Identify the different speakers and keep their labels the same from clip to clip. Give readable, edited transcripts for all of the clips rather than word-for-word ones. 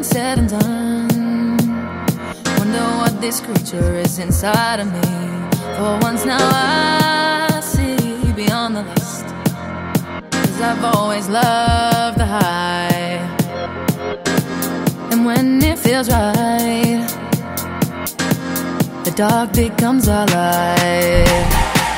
Speaker 1: everything's said and done, wonder what this creature is inside of me. For once now I see beyond the lust, 'cause I've always loved the high. And when it feels right, the dark becomes our light.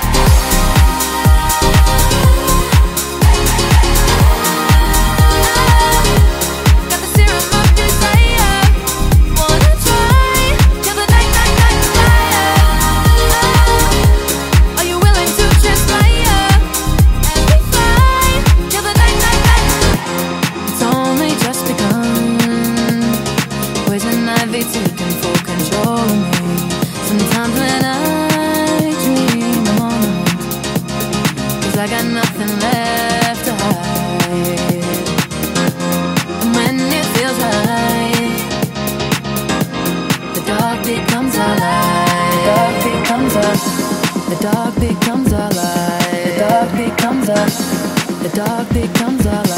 Speaker 1: Taking full control of me. Sometimes when I dream I'm on the run, 'cause I got nothing left to hide. And when it feels right, the dark becomes our light. The dark becomes us. The dark becomes our light. The dark becomes us. The dark becomes our light.